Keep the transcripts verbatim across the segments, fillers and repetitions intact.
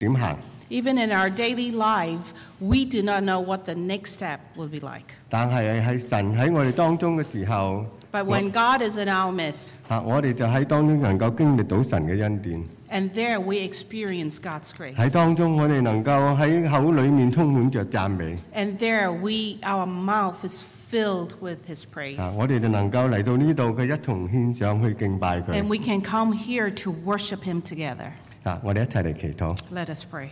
點行。 Even in our daily life, we do not know what the next step will be like. 但係係神喺我哋當中嘅時候， But when God is in our midst, 啊，我哋就喺當中能夠經歷到神嘅恩典。 and there we experience God's grace. 喺當中我哋能夠喺口裏面充滿着讚美。 And there we, our mouth is filled with His praise. 啊，我哋就能夠嚟到呢度嘅一同獻上去敬拜佢。 And we can come here to worship Him together. 啊，我哋一齊嚟祈禱。 Let us pray.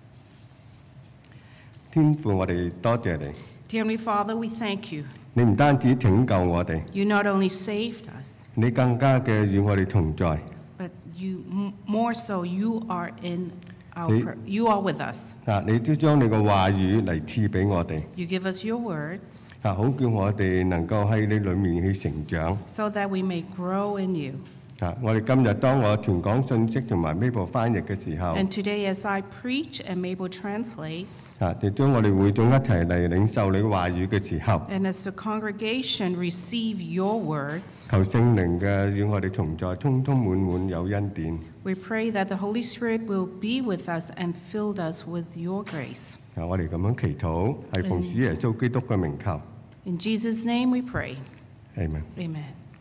天父，我哋多謝你。 Dear Heavenly Father, we thank you. 你唔單止拯救我哋， You not only saved us, 你更加嘅與我哋同在。 but you m- more so you are in our Ni- pr- you are with us. 啊，你都將你嘅話語嚟賜俾我哋。 You give us your words 啊，好叫我哋能夠喺你裏面去成長。 so that we may grow in you. 啊，我哋今日當我傳講信息同埋 Mabel 翻譯嘅時候， And today as I preach and Mabel translates, 啊，亦將我哋會眾一齊嚟領受你話語嘅時候， and as the congregation receive your words, 求聖靈嘅與我哋同在，充充滿滿有恩典。 we pray that the Holy Spirit will be with us and fill us with your grace. 啊，我哋咁樣祈禱，係奉主耶穌基督嘅名求。 In Jesus' name we pray. Amen。 Amen.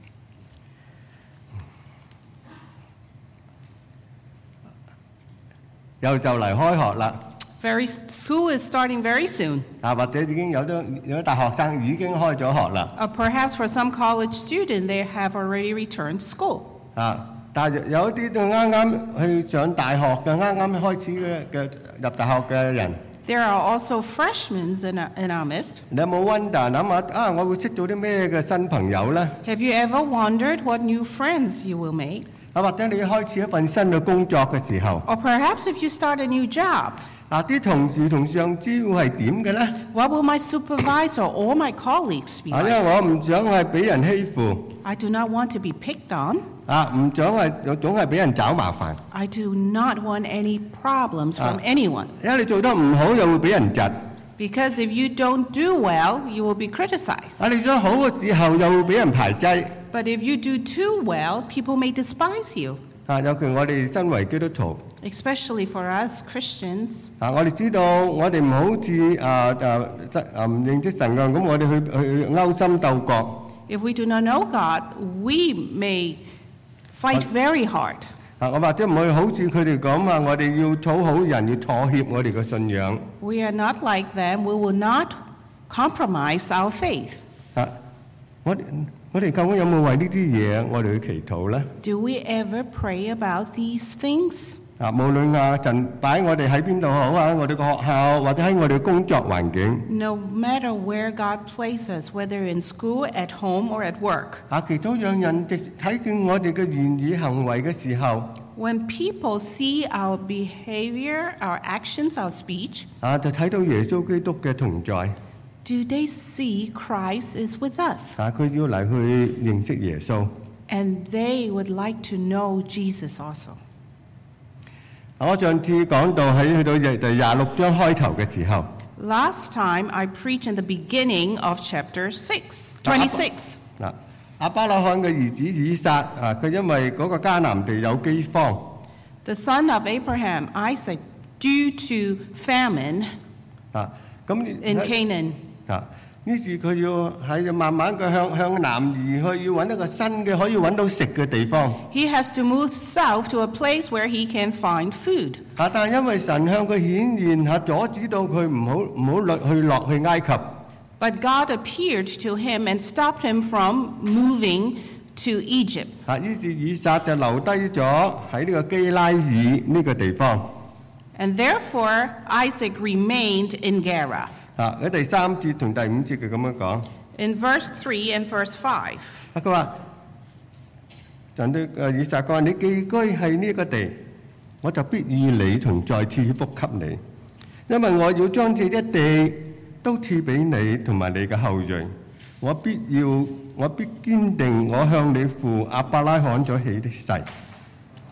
又就嚟開學啦， Very school is starting very soon. 啊，或者已經有咗有啲大學生已經開咗學啦， Uh, perhaps for some college student, they have already returned to school. 啊，但係有一啲就啱啱去上大學嘅，啱啱開始嘅嘅入大學嘅人， There are also freshmen in our, in our midst. 你有冇 wonder 諗下啊？我會識到啲咩嘅新朋友咧？ Have you ever wondered what new friends you will make? 啊，或者你開始一份新嘅工作嘅時候， Or perhaps if you start a new job, 啊，啲同事同上司會係點嘅咧？ what will my supervisor or my colleagues be 啊，因 like? 為我唔想係俾人欺負， I do not want to be picked on. 啊，唔想係總係俾人找麻煩， I do not want any problems from anyone. 因為你做得唔好又會俾人窒， Because if you don't do well, you will be criticized. 啊，你做得好嘅時候又會俾人排擠。 But if you do too well, people may despise you, 啊，尤其我哋身為基督徒， especially for us Christians. 啊，我哋知道我哋唔好似啊啊啊唔認識神嘅，咁我哋去去勾心鬥角。 If we do not know God, we may fight very hard. 啊，我或者唔可以好似佢哋咁啊，我哋要討好人，要妥協我哋嘅信仰。 We are not like them. We will not compromise our faith. 啊，我哋我哋究竟有冇為呢啲嘢我哋去祈禱咧？ Do we ever pray about these things? 啊，無論啊神擺我哋喺邊度好啊，我哋個學校或者喺我哋工作環境， No matter where God places us, whether in school, at home, or at work, 啊，祈禱讓人直睇見我哋嘅言語行為嘅時候， when people see our behavior, our actions, our speech, 啊，就睇到耶穌基督嘅同在。 do they see Christ is with us? 啊，佢要嚟去認識耶穌。 And they would like to know Jesus also. 啊，我上次講到喺去到第第廿六章開頭嘅時候， Last time I preached in the beginning of chapter six, twenty-six. 嗱，亞伯拉罕嘅兒子以撒啊，佢因為嗰個迦南地有饑荒， The son of Abraham, Isaac, due to famine 啊，咁 in Canaan, 啊，於是佢要喺慢慢嘅向向南移去，要揾一個新嘅可以揾到食嘅地方。 he has to move south to a place where he can find food. 啊，但係因為神向佢顯現，嚇阻止到佢唔好唔好落去落去埃及。 But God appeared to him and stopped him from moving to Egypt. 啊，於是以撒就留低咗喺呢個基拉爾呢個地方。 And therefore Isaac remained in Gerar. 啊，喺第三節同第五節佢咁樣講。 In verse three and verse five, 啊，佢話神對誒以撒講：你寄居喺呢個地，我就必與你同在賜福給你，因為我要將這一地都賜俾你同埋你嘅後裔。我必要，我必堅定我向你父亞伯拉罕所起的誓。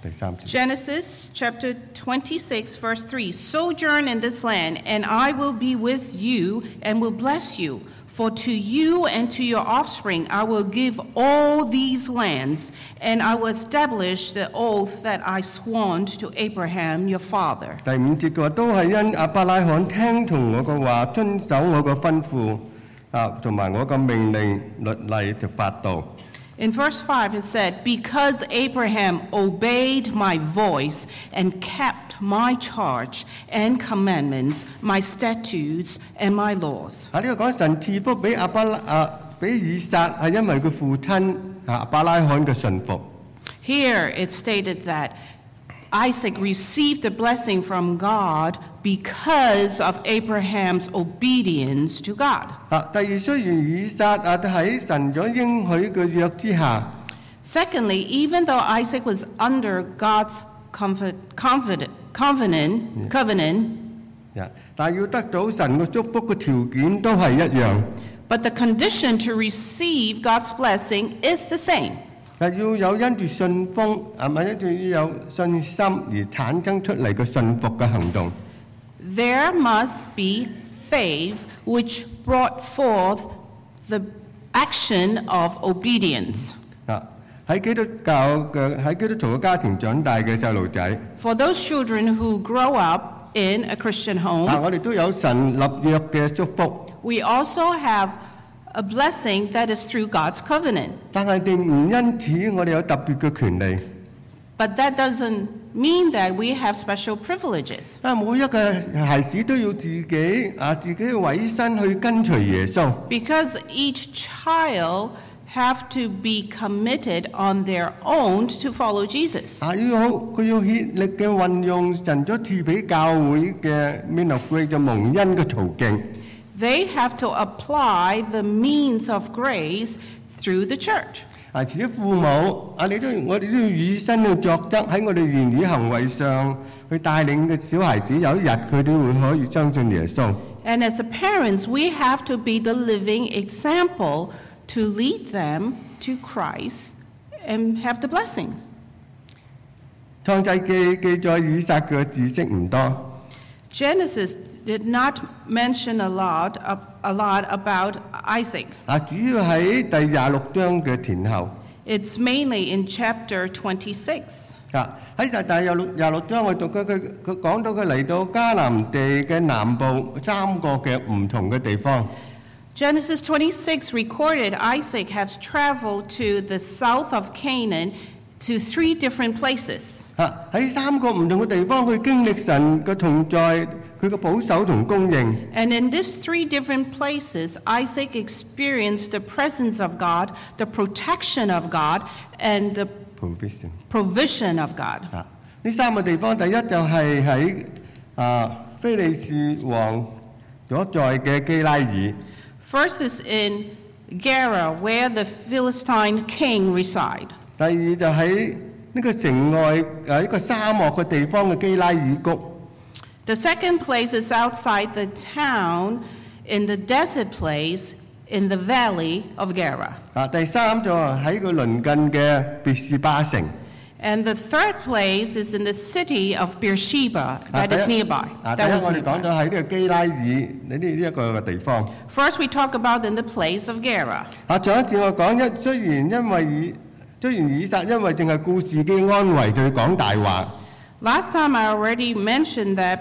第三節。 Genesis chapter twenty-six, verse three. Sojourn in this land, and I will be with you and will bless you. For to you and to your offspring I will give all these lands, and I will establish the oath that I sworn to Abraham your father. 第五節嘅話都係因亞伯拉罕聽從我嘅話，遵守我嘅吩咐啊，同埋我嘅命令律例就法度。 In verse five it said, because Abraham obeyed my voice and kept my charge and commandments, my statutes and my laws. 啊，呢個講神賜福俾亞伯拉啊，俾以撒係因為佢父親啊亞伯拉罕嘅信服。 Here it stated that Isaac received the blessing from God because of Abraham's obedience to God. 啊，第二雖然以撒啊喺神所應許嘅約之下， Secondly, even though Isaac was under God's comfort, confident, covenant, covenant, 啊，但係要得到神嘅祝福嘅條件都係一樣。 but the condition to receive God's blessing is the same. 係要有因住信封係咪因住要有信心而產生出嚟嘅信服嘅行動。 There must be faith which brought forth the action of obedience. 啊，喺基督教嘅喺基督徒嘅家庭長大嘅細路仔， For those children who grow up in a Christian 啊， home, 我哋都有神立約嘅祝福， we also have a blessing that is through God's covenant. 但係並唔因此我哋有特別嘅權利。 But that doesn't mean that we have special privileges. 啊，每一個孩子都要自己啊自己委身去跟隨耶穌。 Because each child have to be committed on their own to follow Jesus. 啊，要好佢要竭力嘅運用神所賜俾教會嘅 means of grace 就蒙恩嘅途徑。 They have to apply the means of grace through the church. 啊，自己父母啊，你都我哋都要以身去作則，喺我哋言語行為上去帶領嘅小孩子，有一日佢哋會可以相信耶穌。 And as a parents, we have to be the living example to lead them to Christ and have the blessings. 創世記記載以撒嘅知識唔多， Genesis did not mention a lot, a lot about Isaac. 啊，主要喺第廿六章嘅前後。 It's mainly in chapter twenty-six. 啊，喺第第廿六廿六章我讀佢佢佢講到佢嚟到迦南地嘅南部三個嘅唔同嘅地方。 Genesis twenty-six recorded Isaac has traveled to the south of Canaan to three different places. 啊，喺三個唔同嘅地方，佢經歷神嘅同在，佢嘅保守同供應。 And in these three different places, Isaac experienced the presence of God, the protection of God, and the provision provision of God. 啊，呢三個地方，第一就係喺啊非利士王所在嘅基拉爾。 First is in Gerar, where the Philistine king reside. 第二就喺呢個城外誒一個沙漠嘅地方嘅基拉爾谷。 The second place is outside the town in the desert place in the valley of Gerar. 啊，第三就係喺佢鄰近嘅別是巴城。 And the third place is in the city of Beersheba 啊 that is nearby. 啊，第 That 一 was 我哋講 nearby. 咗喺呢個基拉爾呢呢呢一個嘅地方。 First, we talk about in the place of Gerar. 啊，上一次我講一，雖然因為以雖然以撒因為淨係顧自己安危，佢講大話。 Last time I already mentioned that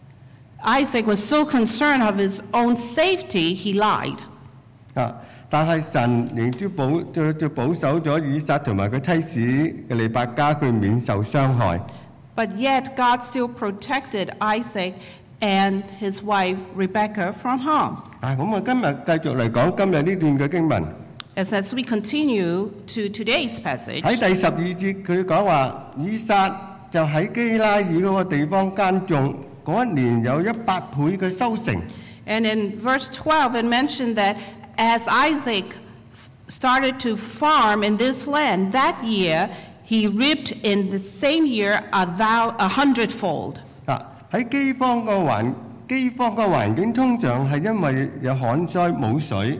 Isaac was so concerned of his own safety, he lied. 啊！但係神仍都保就就保守咗以撒同埋佢妻子嘅利百加，佢免受傷害。 But yet, God still protected Isaac and his wife Rebekah from harm. 啊！咁我今日繼續嚟講今日呢段嘅經文。 As, as we continue to today's passage, 喺第十二節佢講話，以撒就喺基拉爾嗰個地方耕種，嗰一年有一百倍嘅收成。 and in verse twelve, it mentioned that as Isaac f- started to farm in this land that year, he reaped in the same year a, thou, a hundredfold. 啊！喺饑荒個環饑荒個環境，通常係因為有旱災冇水。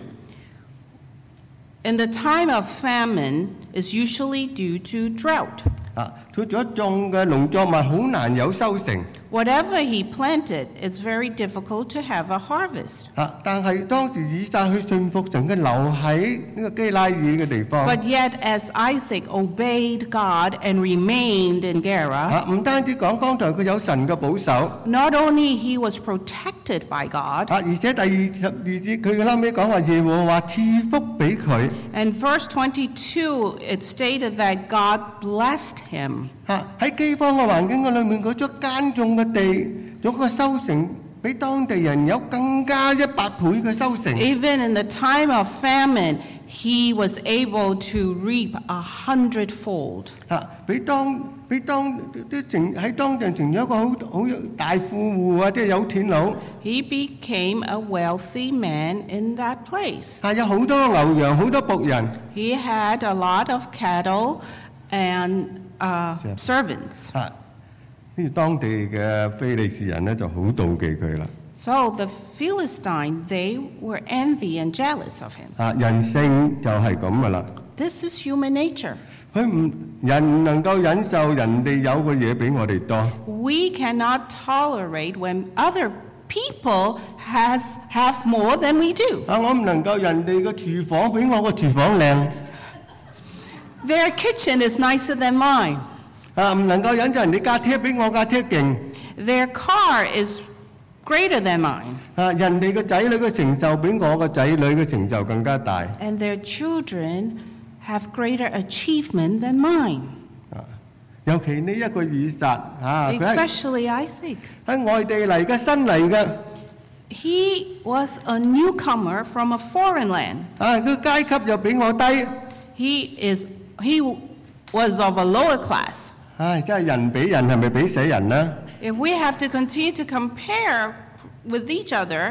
In the time of famine is usually due to drought. 啊， 佢所種嘅農作物好難有收成。 Whatever he planted, it's very difficult to have a harvest. 啊！但係當時以撒去信服神，佢留喺呢個基拉耳嘅地方。 But yet, as Isaac obeyed God and remained in Gerar, 啊！唔單止講剛才佢有神嘅保守， not only he was protected by God, 啊！而且第二十二節佢嘅後尾講話耶和華賜福俾佢。 and verse twenty-two, it stated that God blessed him. 啊！喺饑荒嘅環境嘅裏面，佢所耕種嘅地，嗰個收成比當地人有更加一百倍嘅收成。 Even in the time of famine, he was able to reap a hundredfold. 啊！比當比當都成喺當地成咗一個好好大富戶啊，即係有錢佬。 He became a wealthy man in that place. 啊！有好多牛羊，好多僕人。 He had a lot of cattle and uh, servants. 啊！呢當地嘅非利士人咧就好妒忌佢啦。 So the Philistine, they were envy and jealous of him. 啊！人性就係咁噶啦。 This is human nature. 佢唔人唔能夠忍受人哋有嘅嘢比我哋多。 We cannot tolerate when other people has have more than we do. 啊！我唔能夠人哋嘅廚房比我個廚房靚。 Their kitchen is nicer than mine. 啊！唔能夠忍受人哋架車比我架車勁。 Their car is greater than mine. 啊！人哋嘅仔女嘅成就比我嘅仔女嘅成就更加大。 And their children have greater achievement than mine. 啊！尤其呢一個以撒啊，佢係 Especially Isaac. 喺外地嚟嘅新嚟嘅。 He was a newcomer from a foreign land. 啊！佢階級又比我低。 He is he was of a lower class. 唉！真係人比人係咪比死人呢？ If we have to continue to compare with each other,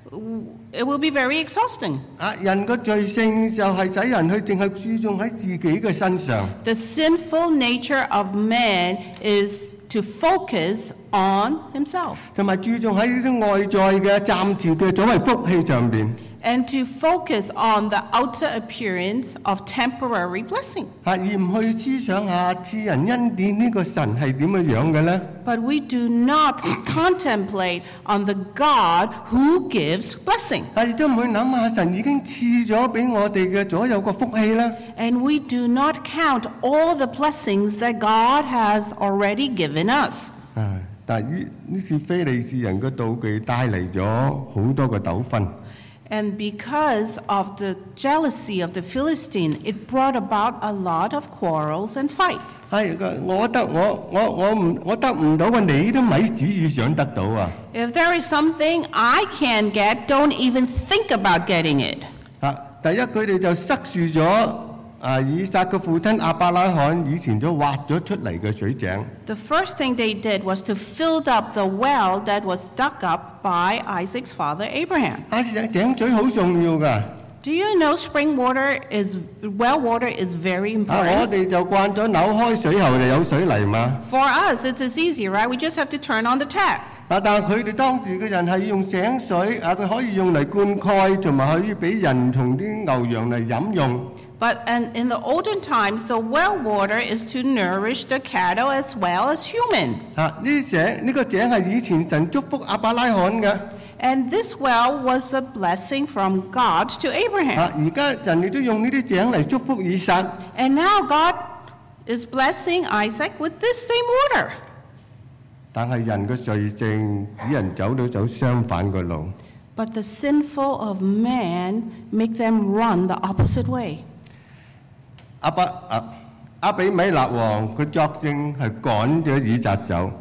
it will be very exhausting. 啊！人個罪性就係使人去淨係注重喺自己嘅身上。 The sinful nature of man is to focus on himself 同埋注重喺呢啲外在嘅暫時嘅所謂福氣上邊。 and to focus on the outer appearance of temporary blessing. 啊！而唔去思想下賜人恩典呢個神係點樣樣嘅咧？ But we do not contemplate on the God who gives blessing. 啊！亦都唔去諗下神已經賜咗俾我哋嘅所有個福氣啦。 And we do not count all the blessings that God has already given us. 啊！但係呢呢次非利士人嘅妒忌帶嚟咗好多個糾紛。 And because of the jealousy of the Philistine, it brought about a lot of quarrels and fights. 係個我得我我我唔我得唔到嘅，你都咪指意想得到啊！ If there is something I can get, don't even think about getting it. 啊！第一佢哋就塞住咗啊以撒嘅父親亞伯拉罕以前都挖咗出嚟嘅水井。 The first thing they did was to fill up the well that was dug up by Isaac's father Abraham. 啊！井水好重要㗎。 Do you know spring water is, well water is very 啊！我 important? 哋就慣咗扭開水喉就有水嚟嘛。 For us, it is easy, right? We just have to turn on the tap. 啊！但係佢哋當時嘅人係用井水，啊佢可以用嚟灌溉，同埋可以俾人同啲牛羊嚟飲用。 But and in the olden times, the well water is to nourish the cattle as well as human. 啊！呢井呢個井係以前神祝福亞伯拉罕嘅。 And this well was a blessing from God to 啊！ Abraham. 而家神亦都用呢啲井嚟祝福以撒。 And now God is blessing Isaac with this same water. 但係人嘅罪性使人走到走相反嘅路。 But the sinful of man make them run the opposite way. 阿伯啊阿比米勒王佢作證係趕咗以撒走。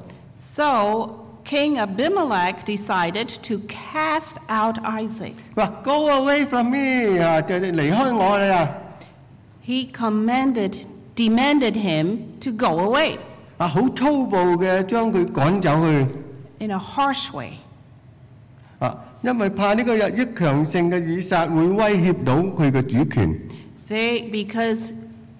So King Abimelech decided to cast out Isaac. 話 Go away from me 啊！就係離開我哋啊！ He commanded, demanded him to go away 啊！好粗暴嘅將佢趕走去。 in a harsh way. 啊！因為怕呢個日益強盛嘅以撒會威脅到佢嘅主權。 They because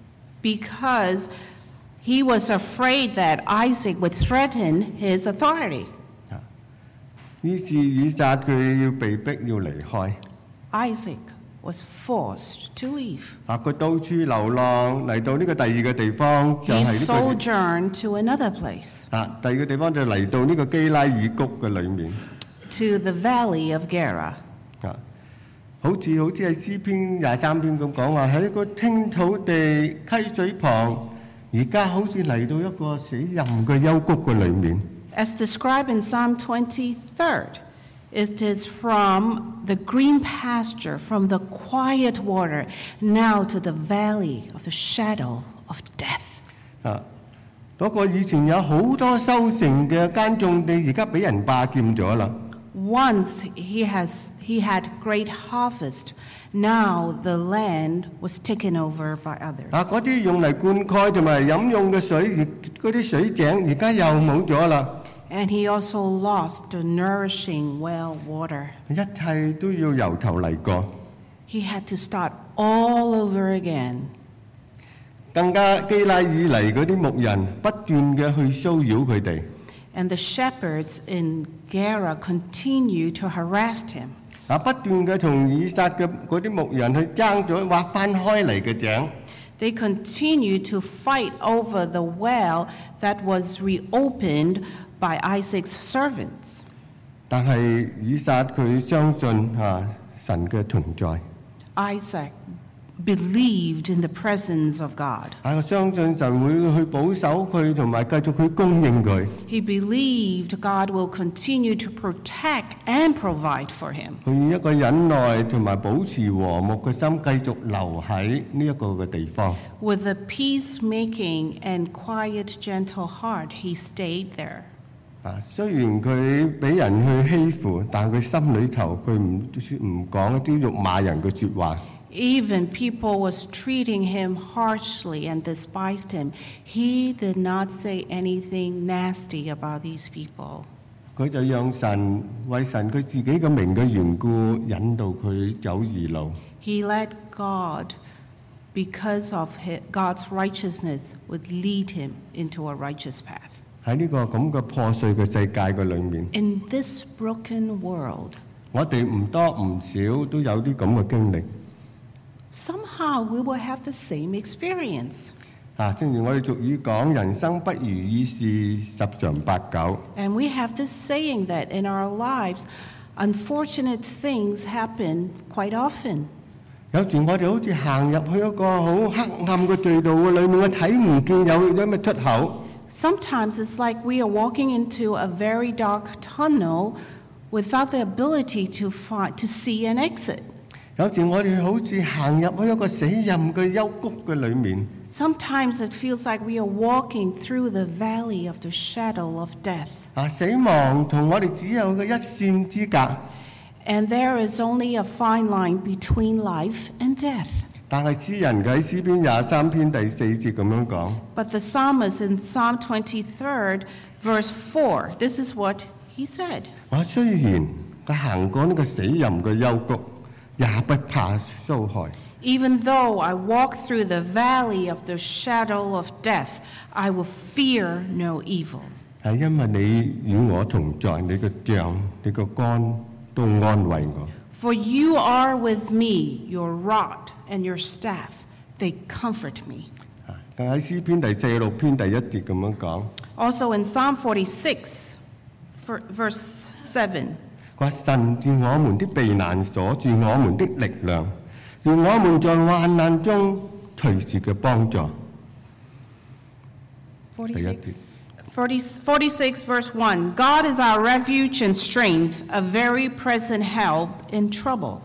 because he was afraid that Isaac would threaten his authority. 於是以撒佢要被逼要離開。 Isaac was forced to leave. 啊，佢到處流浪嚟到呢個第二個地方，就 He 係呢 sojourned to another place, 個啊第二個地方就嚟到呢個基拉耳谷嘅裏面 to the valley of Gera. 啊，好似好似喺詩篇廿三篇咁講話，喺個青草地溪水旁，而家好似嚟到一個死蔭嘅幽谷嘅裏面。 As described in Psalm twenty-three, it is from the green pasture, from the quiet water, now to the valley of the shadow of death. 啊，嗰個以前有好多收成嘅耕種地，而家俾人霸佔咗啦。 Once he has he had great harvest. Now the land was taken over by others. 啊，嗰啲用嚟灌溉同埋飲用嘅水，而嗰啲水井而家又冇咗啦。 And he also lost the nourishing well water. 一切都要由頭嚟過。 He had to start all over again. 更加基拉以嚟嗰啲牧人不斷嘅去騷擾佢哋。 And the shepherds in Gera continued to harass him. 啊，不斷嘅同以撒嘅嗰啲牧人去爭咗挖翻開嚟嘅井。 They continued to fight over the well that was reopened by Isaac's servants. 但係以撒佢相信啊神嘅同在。 Isaac believed in the presence of God. 啊，我相信神會去保守佢，同埋繼續去供應佢。 He believed God will continue to protect and provide for him. 佢以一個忍耐同埋保持和睦嘅心，繼續留喺呢一個嘅地方。 With a peacemaking and quiet, gentle heart, he stayed there. 啊，雖然佢俾人去欺負，但係佢心裏頭佢唔唔講一啲辱罵人嘅説話。 Even people was treating him harshly and despised him. He did not say anything nasty about these people. 佢就讓神為神佢自己嘅名嘅緣故，引導佢走義路。 He let God, because of his, God's righteousness, would lead him into a righteous path. 喺呢個咁嘅破碎嘅世界嘅裏面， In this broken world, 我哋唔多唔少都有啲咁嘅經歷。 somehow we will have the same experience. 啊，正如我哋俗語講，人生不如意事十常八九。 And we have this saying that in our lives, unfortunate things happen quite often. 有時我哋好似行入去一個好黑暗嘅隧道嘅裏面，我睇唔見有有咩出口。 Sometimes it's like we are walking into a very dark tunnel without the ability to find, to see an exit. 有時我哋好似行入去一個死蔭嘅幽谷嘅裏面。 Sometimes it feels like we are walking through the valley of the shadow of death. 啊，死亡同我哋只有嘅一線之隔。 And there is only a fine line between life and death. 但係詩人喺詩篇廿三篇第四節咁樣講。 But the psalmist in Psalm twenty-three, verse four, this is what he said. 我雖然佢行過呢個死蔭嘅幽谷，也不怕遭害。 Even though I walk through the valley of the shadow of death, I will fear no evil. 係因為你與我同在，你個杖、你個竿都安慰我。 For you are with me, your rod and your staff, they comfort me. 啊，喺詩篇第四十六篇第一節咁樣講。 Also in Psalm forty-six, ver- verse seven, 佢話神是我們的避難所，是我們的力量，是我們在患難中隨時嘅幫助。第一節。 forty, forty-six, verse one, God is our refuge and strength, a very present help in trouble.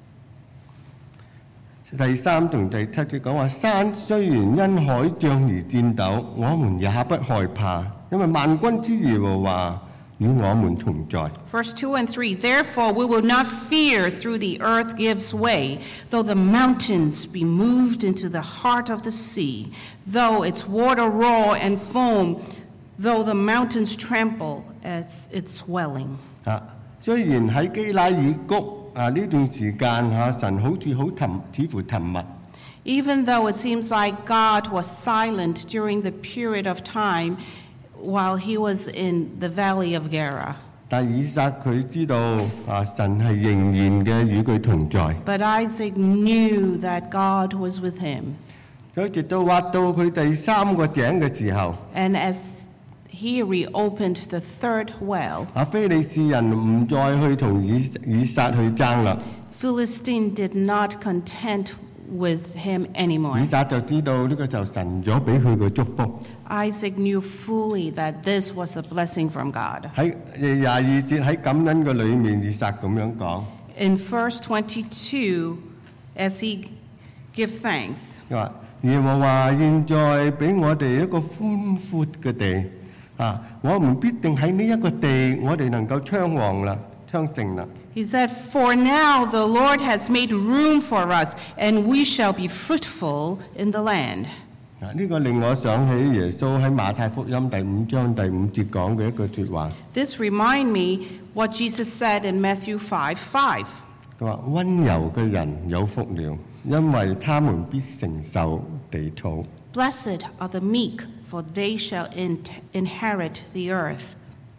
第三同第七節講話，山雖然因海漲而戰抖，我們也不害怕，因為萬軍之耶和華與我們同在。 Verse two and three, therefore we will not fear through the earth gives way, though the mountains be moved into the heart of the sea, though its water roar and foam, though the mountains tremble at its swelling. 啊，雖然喺基拉耳谷啊呢段時間嚇、啊，神好似好沉，似乎沉默。 Even though it seems like God was silent during the period of time while he was in the valley of Gera. 但以撒佢知道啊，神係仍然嘅與佢同在。 But Isaac knew that God was with him. 所以直到挖到佢第三個井嘅時候， And as he reopened the third well, 啊非利士人唔再去同以以撒去爭啦。 Philistine did not content with him 以 anymore. 撒就知道呢個就神咗俾佢嘅祝福。 Isaac knew fully that this was a blessing from God. 喺廿二節喺感恩嘅裏面，以撒咁樣講， In verse twenty-two, as he gives thanks, 佢話耶和華現在俾我哋一個寬闊嘅地，啊，我們必定喺呢一個地，我哋能夠昌旺啦，昌盛啦。 he said, "For now the Lord has made room for us, and we shall be fruitful in the land." 啊，呢個令我想起耶穌喺馬太福音第五章第五節講嘅一句説話， This remind me what Jesus said in Matthew five five. 佢話温柔嘅人有福了，因為他們必承受地土。 Blessed are the meek, for they shall in- inherit the earth.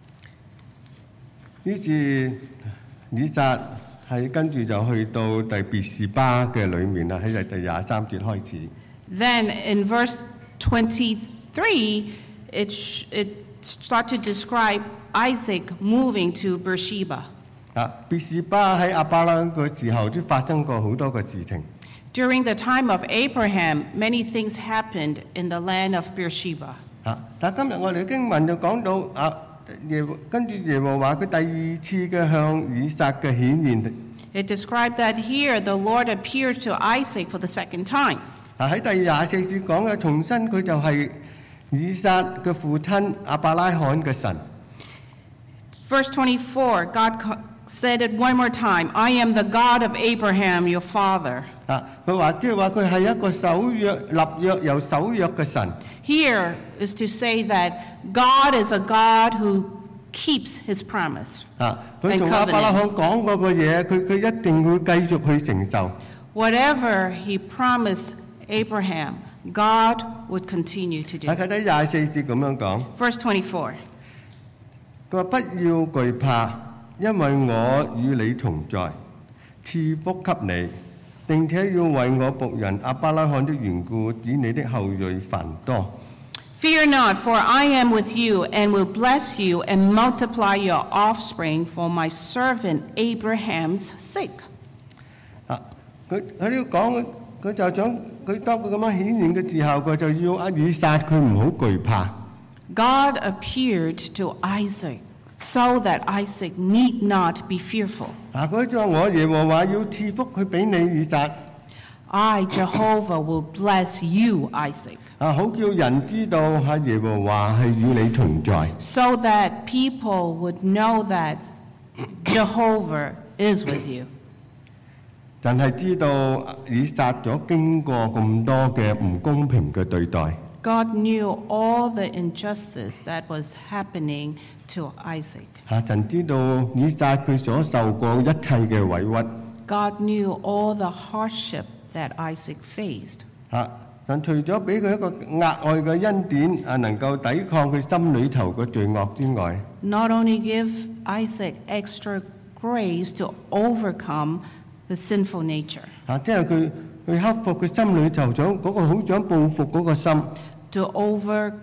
於是以撒係跟住就去到第別是巴嘅裏面啦，喺第廿三節開始。 Then in verse twenty-three, it, sh- it starts to describe Isaac moving to Beersheba. 啊，別是巴喺亞伯拉罕嘅時候都發生過好多嘅事情。 During the time of Abraham, many things happened in the land of Beersheba. 啊，但今日我哋經文就講到啊，耶和跟住耶和華佢第二次嘅向以撒嘅顯現。 It described that here the Lord appeared to Isaac for the second time. 啊喺第廿四節講嘅重申佢就係以撒嘅父親亞伯拉罕嘅神。 Verse twenty-four, God co- said it one more time, "I am the God of Abraham, your father." 啊，佢話即係話佢係一個守約立約又守約嘅神。 Here is to say that God is a God who keeps his promise. 啊，佢同亞伯拉罕講過嘅嘢，佢佢一定會繼續去承受。 Whatever he promised Abraham, God would continue to do. 喺佢第廿四節咁樣講， Verse twenty-four, 佢話不要懼怕，因為我與你同在，賜福給你，並且要為我僕人亞伯拉罕的緣故，使你的後裔繁多。 "Fear not, for I am with you, and will bless you, and multiply your offspring for my servant Abraham's sake." 啊，佢佢呢度講，佢就想佢當佢咁樣顯現嘅時候，佢就要阿以撒佢唔好懼怕。 God appeared to Isaac so that Isaac need not be fearful. 啊，佢就話我耶和華要賜福佢俾你以撒。 I, Jehovah, will bless you, Isaac, 啊，好叫人知道嚇耶和華係與你同在。 so that people would know that Jehovah is with you. 但係知道以撒咗經過咁多嘅唔公平嘅對待。 God knew all the injustice that was happening to Isaac. 嚇，神知道以撒佢所受過一切嘅委屈。 God knew all the hardship that Isaac faced. 嚇，神除咗俾佢一個額外嘅恩典啊，能夠抵抗佢心裏頭嘅罪惡之外， Not only give Isaac extra grace to overcome the sinful nature, 嚇，即係佢去克服佢心裏頭想嗰個好想報復嗰個心。 to overcame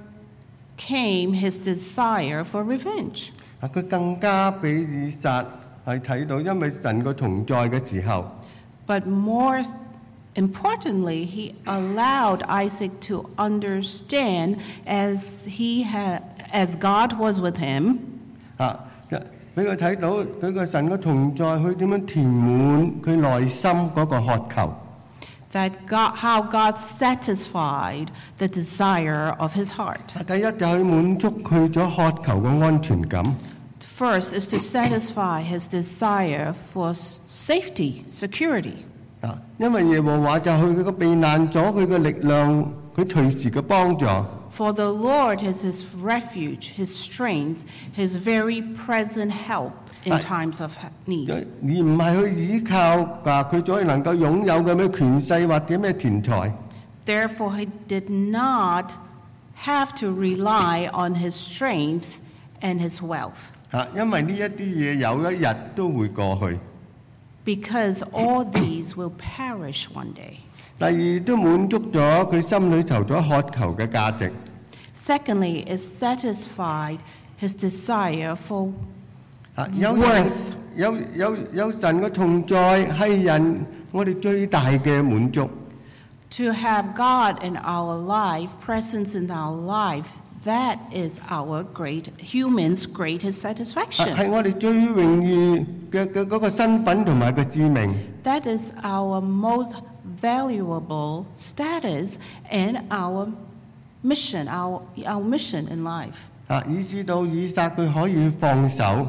his desire for revenge. 啊，佢更加俾以撒係睇到，因為神個同在嘅時候， But more importantly, he allowed Isaac to understand as he had, as God was with him, 啊，俾佢睇到佢個神個同在，佢點樣填滿佢內心嗰個渴求。 that God, how God satisfied the desire of his heart. 第一就係滿足佢咗渴求嘅安全感。 First is to satisfy his desire for s- safety, security. 啊，因為耶和華就係佢個避難所，佢嘅力量，佢隨時嘅幫助。 For the Lord is his refuge, his strength, his very present help in Right. times of ha- need. 而唔係去依靠啊佢所能夠擁有嘅咩權勢或者咩錢財。 Therefore, he did not have to rely on his strength and his wealth. 嚇，因為呢一啲嘢有一日都會過去。 because all these will perish one day. 第二都滿足咗佢心裏頭所渴求嘅價值。 Secondly, it satisfied his desire for 嚇，有 worth. 有有有神嘅同在係人我哋最大嘅滿足。 To have God in our life, presence in our life, that is our great humans' greatest 係 satisfaction. 係我哋最榮譽嘅嘅嗰個身份同埋個使命。 That is our most valuable status and our mission, our, our mission in life. 嚇，以至到以撒佢可以放手。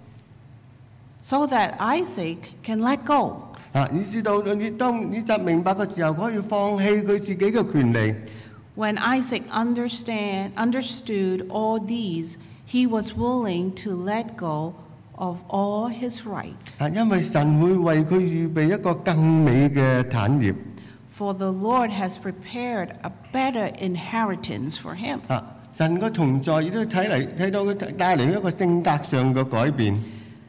So that Isaac can let go. 嚇，以至到你當以撒明白嘅時候，可以放棄佢自己嘅權利。 When Isaac understand, understood all these, he was willing to let go of all his right. 嚇，因為神會為佢預備一個更美嘅產業。 For the Lord has prepared a better inheritance for him. 嚇，神嘅同在亦都睇嚟睇到佢帶嚟一個性格上嘅改變。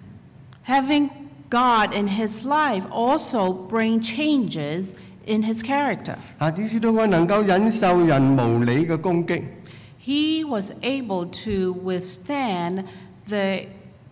Having God in his life also bring changes in his character. 嚇，以至到佢能夠忍受人無理嘅攻擊。 He was able to withstand the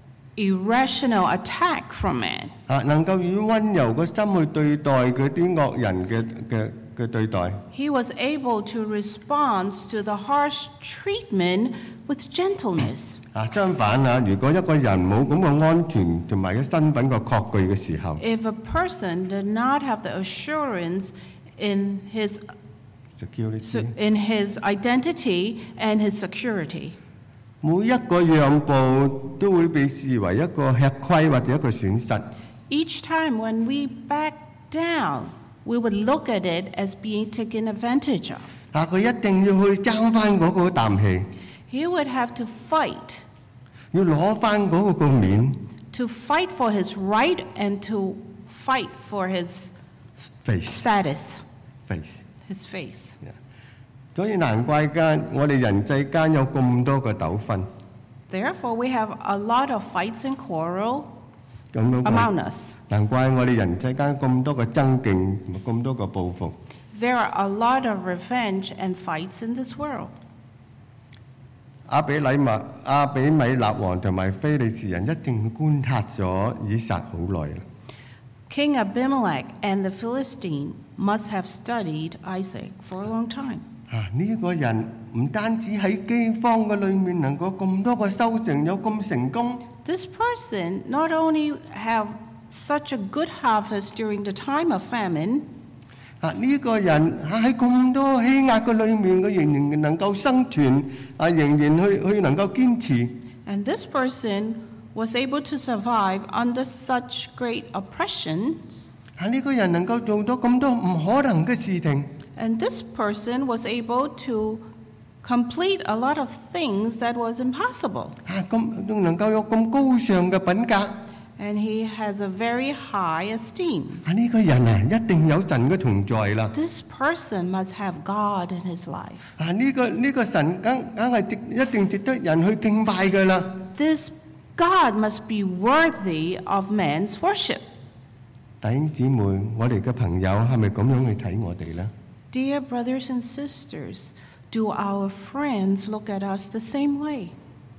irrational attack from man. 嚇，能夠以温柔嘅心去對待嗰啲惡人嘅嘅嘅對待。 He was able to respond to the harsh treatment with gentleness. 啊，相反啊，如果一個人冇咁嘅安全同埋嘅身份嘅確據嘅時候 If a person did not have the assurance in his ，security， in his identity and his security, 每一個讓步都會被視為一個吃虧或者一個損失。 each time when we back down, we would look at it as being taken advantage of. 啊，佢一定要去爭翻嗰個啖氣， He would have to fight, 要攞翻嗰個個面 to fight for his right and to fight for his face status, face。 his face. 所以難怪間我哋人際間有咁多個糾紛， Therefore, we have a lot of fights and quarrel 咁多個 among us. 難怪我哋人際間咁多個爭競，咁多個報復。 There are a lot of revenge and fights in this world. 亞比米勒、亞比米勒王同埋非利士人一定觀察咗以撒好耐啦。 King Abimelech and the Philistine must have studied Isaac for a long time. 啊！呢、個人唔單止喺饑荒嘅裏面能夠咁多個收成有咁成功， This person not only have such a good harvest during the time of famine, 啊！呢、個人啊喺咁多欺壓嘅裏面，佢仍然能夠生存，啊仍然去去能夠堅持。 and this person was able to survive under such great oppressions, 啊！呢、個人能夠做到咁多唔可能嘅事情。 and this person was able to complete a lot of things that was impossible. 啊！咁仲能夠有咁高尚嘅品格。 And he has a very high esteem. 啊！呢、個人啊，一定有神嘅同在啦。 This person must have God in his life. 啊！呢、個呢、個神梗梗係值一定值得人去敬拜㗎啦。 This God must be worthy of man's worship. 弟兄姊妹，我哋嘅朋友係咪咁樣去睇我哋呢？ Dear brothers and sisters, do our friends look at us the same way?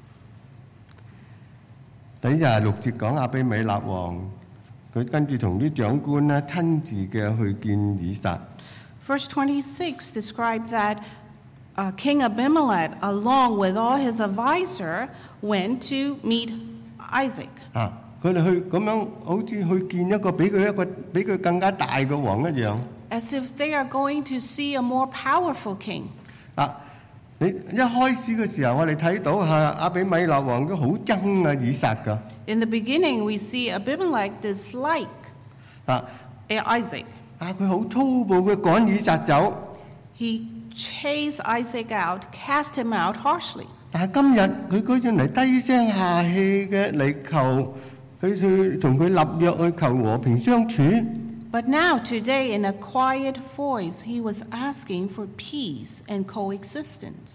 第廿六節講亞比米勒王，佢跟住同啲長官咧親自嘅去見以撒。 Verse twenty-six described that uh, King Abimelech, along with all his advisor, went to meet Isaac. 啊，佢哋去咁樣好似去見一個比佢一個比佢更加大嘅王一樣。 As if they are going to see a more powerful king. 啊，你一開始嘅時候，我哋睇到嚇亞比米勒王都好憎啊以撒㗎。 In the beginning, we see Abimelech dislike 啊 Isaac. 啊，佢好粗暴，佢趕以撒走。 He chased Isaac out, cast him out harshly. 但係今日佢居然嚟低聲下氣嘅嚟求佢去同佢立約去求和平相處。 But now, today, in a quiet voice, he was asking for peace and coexistence.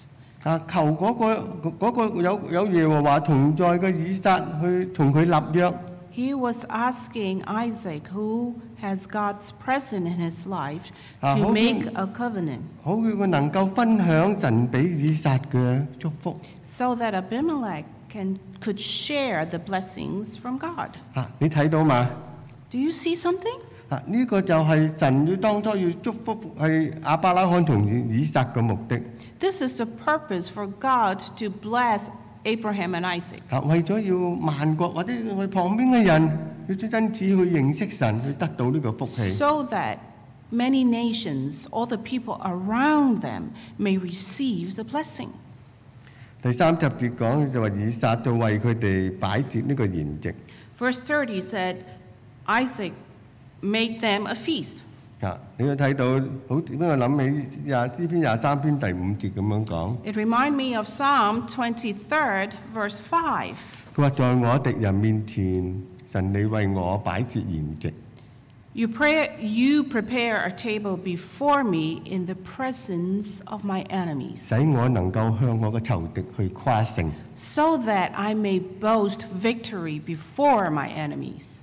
啊，求嗰、個嗰、個有有耶和華同在嘅以撒去同佢立約。 He was asking Isaac, who has God's presence in his life, Ah, to hold make on. a covenant 好佢佢能夠分享神俾以撒嘅祝福。 so that Abimelech can, could share the blessings from God. 啊，你睇到嘛？ Do you see something? 啊，呢、個就係神要當初要祝福係亞伯拉罕同以以撒嘅目的。 This is the purpose for God to bless Abraham and Isaac. 啊，為咗要萬國或者佢旁邊嘅人要因此去認識神，去得到呢個福氣。 So that many nations, all the people around them, may receive the blessing. 第三十節講就話以撒就為佢哋擺設呢個筵席。 Verse thirty said, Isaac made them a feast. 啊，你要睇到好點解我諗起廿詩篇廿三篇第五節咁樣講。 It reminded me of Psalm twenty-three, verse five. 佢話在我敵人面前，神你為我擺設筵席。 You, pray, you prepare a table before me in the presence of my enemies, 使我能夠向我嘅仇敵去誇勝。 so that I may boast victory before my enemies.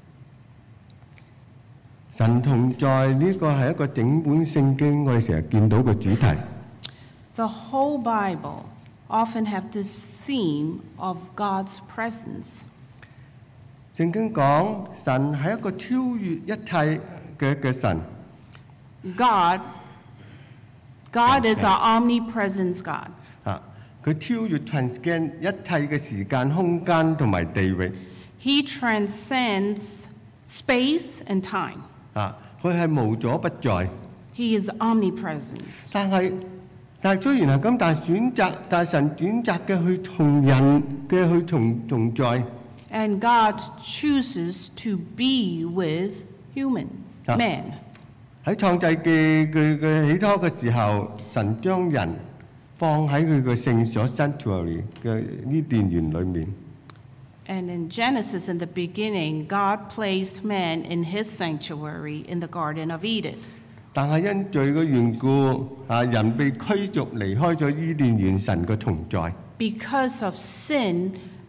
神同在呢個係一個整本聖經，我哋成日見到嘅主題。 The whole Bible often have this theme of God's presence. 聖經講神係一個超越一切嘅嘅神。 God, God is our omnipresence God. 啊，佢超越 transcend 一切嘅時間、空間同埋地域。 He transcends space and time. 啊，佢係無所不在。 He is omnipresence. 但係但係雖然係咁，但係選擇，但係神選擇嘅去同人嘅去同同在。 And God chooses to be with human, Ah. man. 喺創世記佢嘅起初嘅時候，神將人放喺佢嘅聖所 sanctuary 嘅呢殿園裏面。 And in Genesis, in the beginning, God placed man in his sanctuary in the Garden of Eden. 但係因罪嘅緣故，啊人被驅逐離開咗伊甸園神嘅同在。 Because of sin,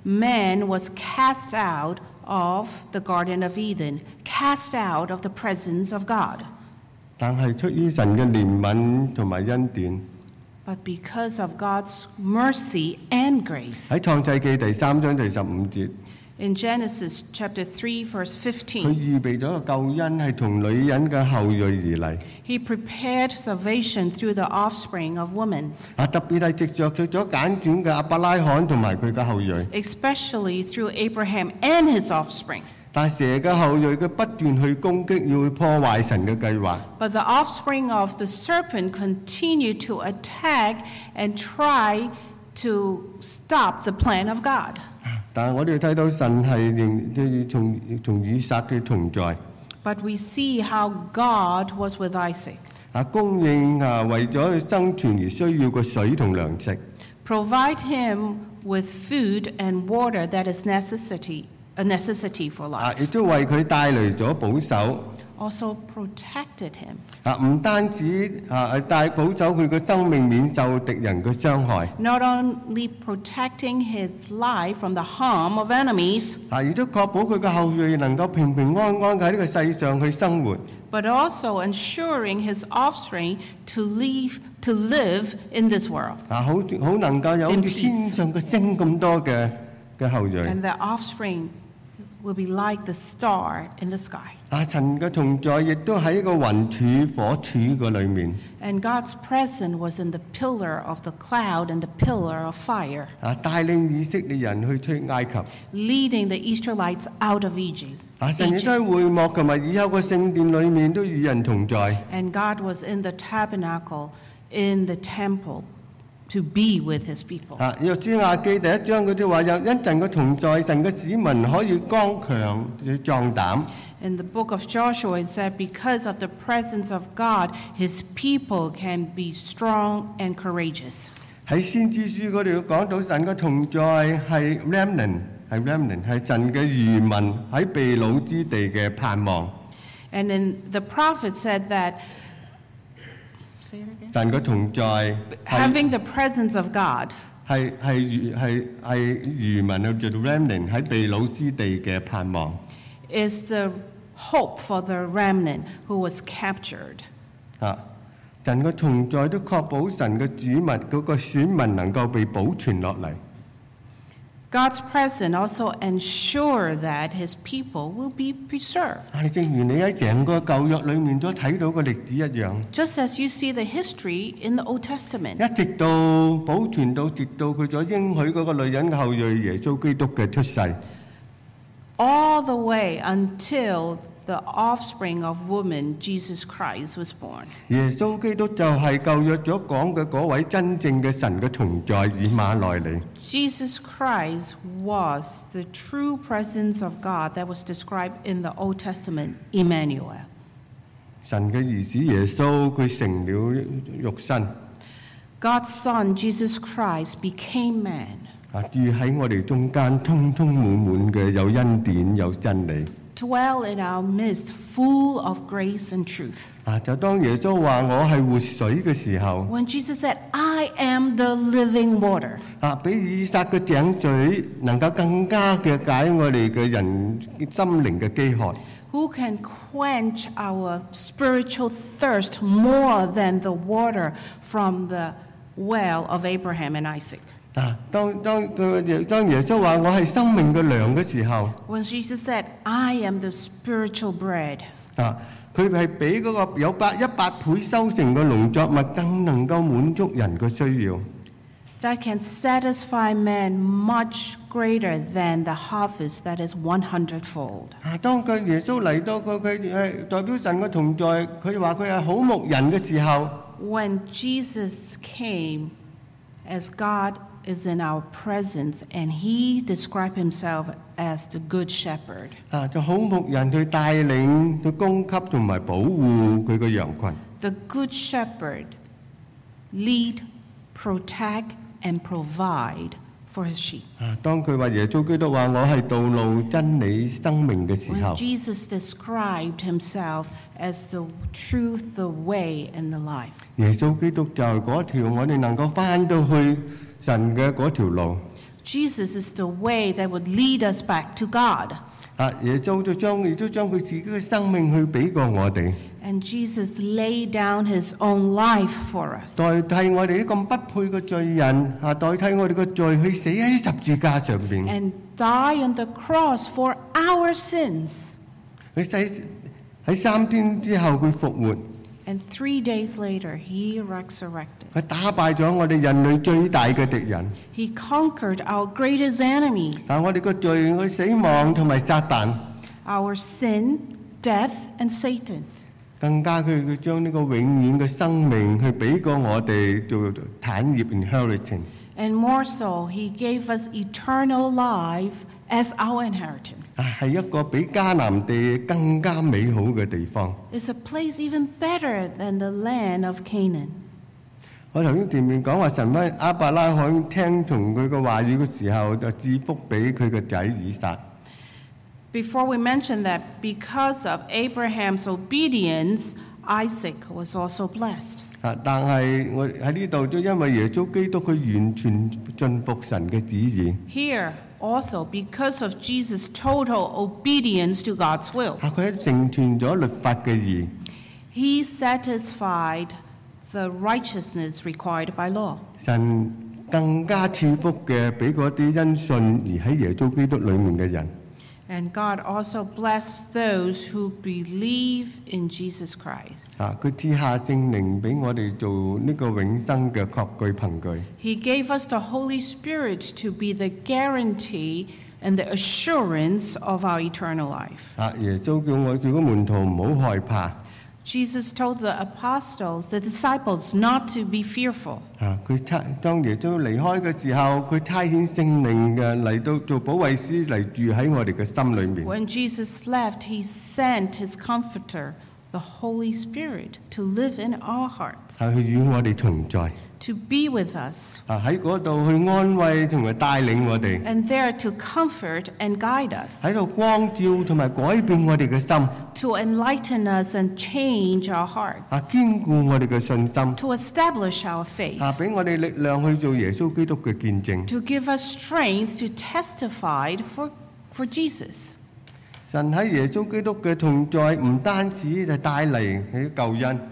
man was cast out of the Garden of Eden, cast out of the presence of God. 但係出於神嘅憐憫同埋恩典， But because of God's mercy and grace, 喺創世記第三章第十五節， in Genesis chapter three, verse 佢 fifteen, 預備咗個救恩係從女人嘅後裔而嚟。 he prepared salvation through the offspring of woman, 啊，特別係藉着咗揀選嘅亞伯拉罕同埋佢嘅後裔。 especially through Abraham and his offspring. 但係蛇嘅後裔佢不斷去攻擊，要去破壞神嘅計劃。 But the offspring of the serpent continued to attack and try to stop the plan of God. 但係我哋睇到神係仍即係從從以撒嘅同在， But we see how God was with Isaac, 啊供應啊為咗佢生存而需要嘅水同糧食， provide him with food and water that is necessity, a necessity for 啊 life. 亦都為佢帶嚟咗保守。 Also protected him. 啊唔單止啊係帶保守佢嘅生命免受敵人嘅傷害， Not only protecting his life from the harm of enemies, 啊亦都確保佢嘅後裔能夠平平安安喺呢個世上去生活。 but also ensuring his offspring to live, to live in this world. 啊好好能夠有好 In 似 peace. 天上嘅星咁多嘅嘅後裔。 And the offspring will be like the star in the sky. 啊神嘅同在亦都喺一個雲柱火柱嘅裏面。 And God's presence was in the pillar of the cloud and the pillar of fire, 啊帶領以色列人去出埃及。 leading the Israelites out of Egypt. 啊神亦都 Egypt. 喺會幕同埋以後個聖殿裏面都與人同在。 And God was in the tabernacle, in the temple, to be with his people. 啊約書亞記第一章嗰啲話有因神嘅同在，神嘅子民可以剛強要壯膽。 In the book of Joshua, it said, because of the presence of God, his people can be strong and courageous. 喺先知書嗰度講到神嘅同在係 remnant， 係 remnant 係神嘅餘民喺被擄之地嘅盼望。 And then the prophet said that Say it again. 神嘅同在係 Having the presence of God 係係係係漁民啊，叫做 remnant 喺被擄之地嘅盼望。 is the hope for the remnant who was captured. 啊，神嘅同在都確保神嘅子民嗰個選民能夠被保存落嚟。 God's presence also ensure that his people will be preserved. 係正如你喺整個舊約裏面都睇到個歷史一樣， Just as you see the history in the Old Testament. 一直到保存到直到佢所應許嗰個女人嘅後裔耶穌基督嘅出世。 All the way until the offspring of woman, Jesus Christ, was born. 耶穌基督就係舊約所講嘅嗰位真正嘅神嘅同在以馬內利。 Jesus Christ was the true presence of God that was described in the Old Testament, Emmanuel. 神嘅兒子耶穌佢成了肉身， God's Son, Jesus Christ, became man. 啊住喺我哋中間，通通滿滿嘅有恩典有真理。 Dwell in our midst, full of grace and truth. 啊，就當耶穌話我係活水嘅時候， When Jesus said, I am the living water, 啊，比以撒嘅井水能夠更加嘅解我哋嘅人心靈嘅飢渴。 who can quench our spiritual thirst more than the water from the well of Abraham and Isaac? 啊，當當佢當耶穌話我係生命嘅糧嘅時候， When Jesus said, I am the spiritual bread, 啊，佢係比嗰個有百一百倍收成嘅農作物更能夠滿足人嘅需要。 that can satisfy man much greater than the harvest that is one hundredfold. 啊，當佢耶穌嚟到佢佢係代表神嘅同在，佢話佢係好牧人嘅時候， When Jesus came as God is in our presence, and he described himself as the good shepherd. 啊，就好牧人去帶領、去供給同埋保護佢嘅羊群。 The good shepherd lead, protect, and provide for his sheep. 啊，當佢話耶穌基督話我係道路、真理、生命嘅時 When 候， Jesus described himself as the truth, the way, and the life. 耶穌基督就係嗰條我哋能夠翻到去神嘅嗰條路。 Jesus is the way that would lead us back to God. 啊，耶穌就將亦都將佢自己嘅生命去俾過我哋， And Jesus laid down his own life for us. 代替我哋啲咁不配嘅罪人，啊，代替我哋嘅罪去死喺十字架上邊。 And die on the cross for our sins. 佢死喺三天之後佢復活， And three days later, he resurrected. 佢打敗咗我哋人類最大嘅敵人。 He conquered our greatest enemy, 但我哋嘅罪、我死亡同埋撒旦， our sin, death, and Satan. 更加佢佢將呢個永遠嘅生命去俾過我哋做產業 inheritance。 And more so, he gave us eternal life as our inheritance. 啊，係一個比迦南地更加美好嘅地方。 It's a place even better than the land of Canaan. 我頭先前面講話神喺亞伯拉罕聽從佢嘅話語嘅時候，就賜福俾佢嘅仔以撒。 Before we mention that, because of Abraham's obedience, Isaac was also blessed. 啊，但係我喺呢度都因為耶穌基督佢完全順服神嘅旨意。 Here, also, because of Jesus' total obedience to God's will, 啊，佢喺成全咗律法嘅義。 he satisfied the righteousness required by law. 神更加賜福嘅俾嗰啲因信而喺耶穌基督裏面嘅人。 And God also blessed those who believe in Jesus Christ. 啊，佢賜下聖靈俾我哋做呢個永生嘅確據憑據。 He gave us the Holy Spirit to be the guarantee and the assurance of our eternal life. 啊，耶穌叫我叫個門徒唔好害怕。 Jesus told the apostles, the disciples, not to be fearful. 啊，佢差當耶穌離開嘅時候，佢差遣聖靈嘅嚟到做保惠師嚟住喺我哋嘅心裏面。 When Jesus left, he sent his comforter, the Holy Spirit, to live in our hearts, 係佢與我哋同在。 to be with us, 啊喺嗰度去安慰同埋帶領我哋， and there to comfort and guide us, 喺度光照同埋改變我哋嘅心， to enlighten us and change our heart, 啊堅固我哋嘅信心， to establish our faith, 啊俾我哋力量去做耶穌基督嘅見證。 to give us strength to testify for, for Jesus. 神喺耶穌基督嘅同在，唔單止就帶嚟喺救恩。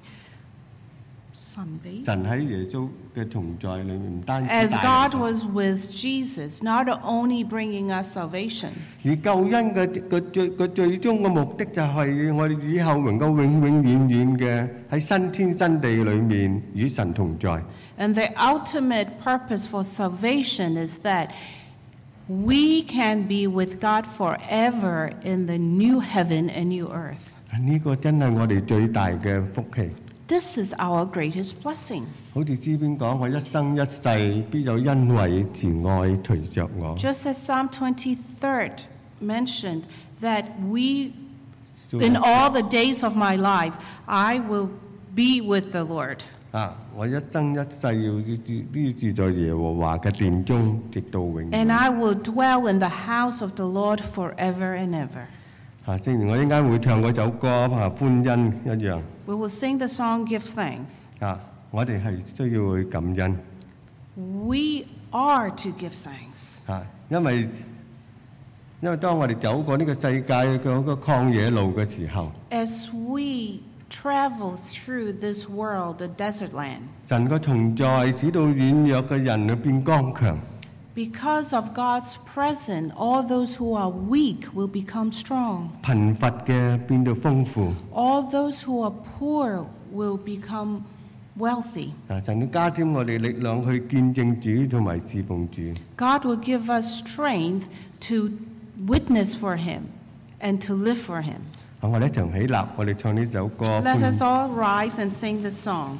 Sunday. 神喺耶穌嘅同在裏面，唔單止 As 帶 God 嚟， was with Jesus, not only bringing us salvation, 而救恩嘅個最個最終嘅目的就係我哋以後能夠永永遠遠嘅喺新天新地裏面與神同在。 and the ultimate purpose for salvation is that we can be with God forever in the new heaven and new earth. 呢個真係我哋最大嘅福氣。 This is our greatest blessing. 好似詩篇講：我一生一世必有恩惠慈愛隨着我。 Just as Psalm twenty-three mentioned that we, in all the days of my life, I will be with the Lord. 啊！我一生一世要住必住在耶和華嘅殿中，直到永遠。 And I will dwell in the house of the Lord forever and ever. 啊！正如我應該會唱嗰首歌啊，歡欣一樣。 We will sing the song, Give Thanks. 啊！我哋係需要去感恩。 We are to give thanks. 啊！因為因為當我哋走過呢個世界嘅嗰個曠野路嘅時候， As we travel through this world, the desert land, 神嘅同在使到軟弱嘅人去變剛強。 because of God's presence, all those who are weak will become strong. 貧乏嘅變到豐富。 All those who are poor will become wealthy. 啊！神要加添我哋力量去見證主同埋侍奉主。 God will give us strength to witness for Him and to live for Him. 啊！我哋一齊起立，我哋唱呢首歌。 Let 歡 us all rise and sing this song.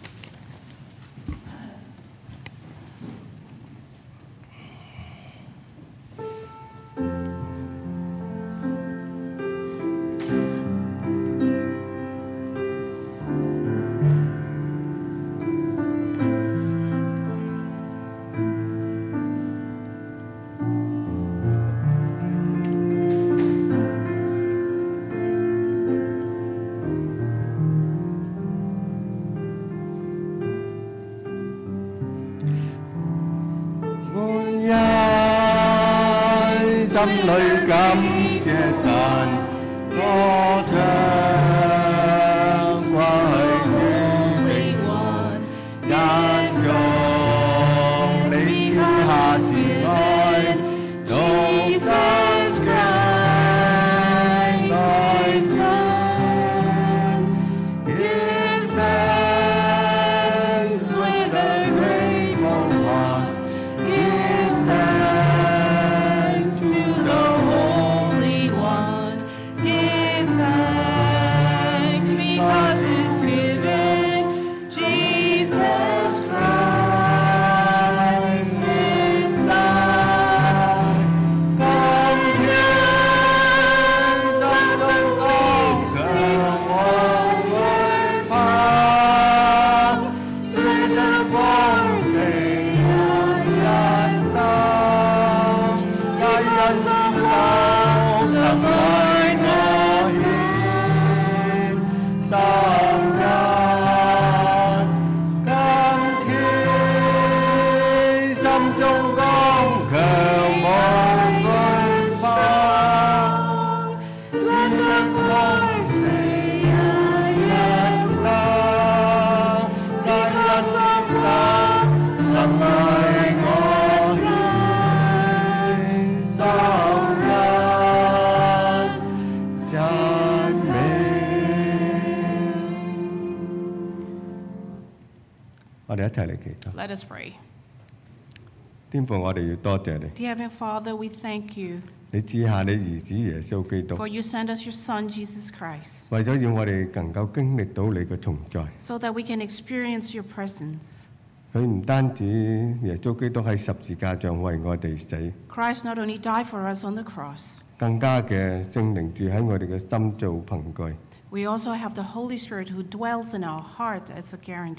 Let us pray. 天父，我哋要多謝你。 Dear Heavenly Father, we thank you 你賜下你兒子耶穌基督， for you sent us your Son, Jesus Christ, 為咗要我哋能夠經歷到你嘅同在。 so that we can experience your presence. 佢唔單止耶穌基督喺十字架上為我哋死， Christ not only died for us on the cross, 更加嘅聖靈住喺我哋嘅心做憑據。 we also have the Holy Spirit who dwells in our heart as a guarantee.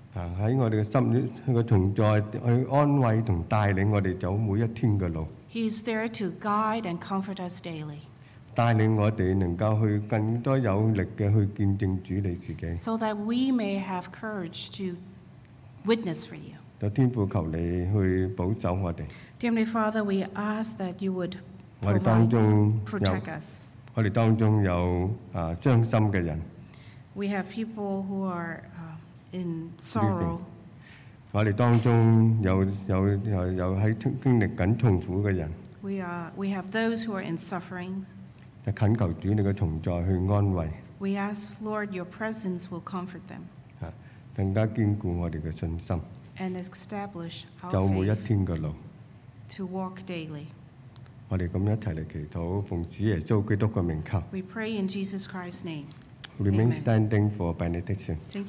啊喺我哋嘅心裏嘅同在，去安慰同帶領我哋走每一天嘅路， He is there to guide and comfort us daily, 帶領我哋能夠去更多有力嘅去見證主你自己。 so that we may have courage to witness for you. 有天父求你去保守我哋， Dear Heavenly Father, we ask that you would 我哋當 provide, 中有 protect us. 我哋當中有啊傷心嘅人， We have people who are uh, in sorrow. 我哋當中有有有有喺經歷緊痛苦嘅人， We, are, we have those who are in sufferings. 就懇求主你嘅同在去安慰， We ask, Lord, your presence will comfort them 啊更加堅固我哋嘅信心， and establish 走 our 每一 faith 天嘅路。 to walk daily. 我哋咁一齊嚟祈禱，奉主耶穌基督嘅名求。 We pray in Jesus Christ's name. Remain Amen. standing for benediction.